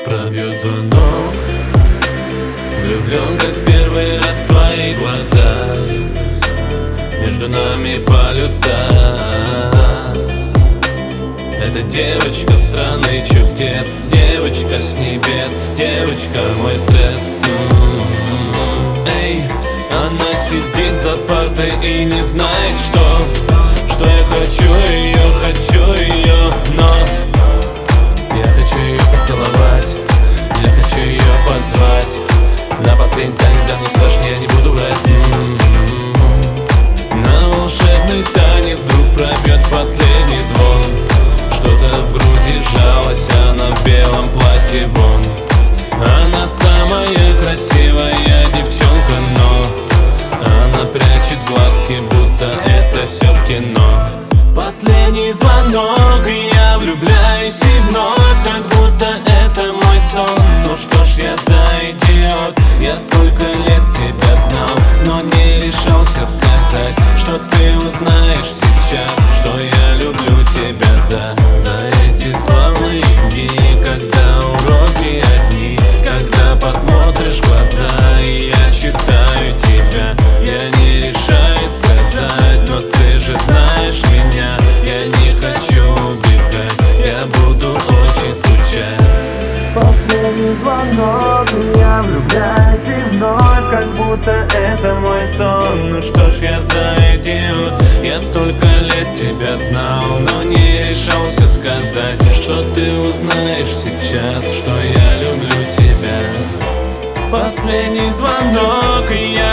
пробьет звонок. Влюблен, как в первый раз в твои глаза. Между нами полюса. Это девочка страны чудес, девочка с небес, девочка мой стресс. Эй, она сидит за партой и не знает, что я хочу ее, но я хочу ее поцеловать, я хочу ее позвать на последний танец, да мне страшно, я не буду врать. На волшебный танец вдруг пробьет последний звон. Что-то в груди сжалось, она в белом платье вон. Она самая красивая девчонка, но она прячет глазки, будто это все в кино. Последний звонок, и я влюбляюсь и вновь, как будто это мой сон. Ну что ж я за идиот, я столько лет тебя знал, но не решался сказать, что ты узнаешь сейчас, что я люблю тебя за эти славные дни, когда уроки одни, когда посмотришь в глаза, и я читаю тебя. Я не решаюсь сказать, но ты же знаешь меня, я не хочу убегать, я буду очень скучать. Последний звонок, и я влюбляюсь и вновь, как будто это мой сон. Ну что ж я за идиот, я столько лет тебя знал, но не решался сказать, что ты узнаешь сейчас, что я люблю тебя. Последний звонок, и я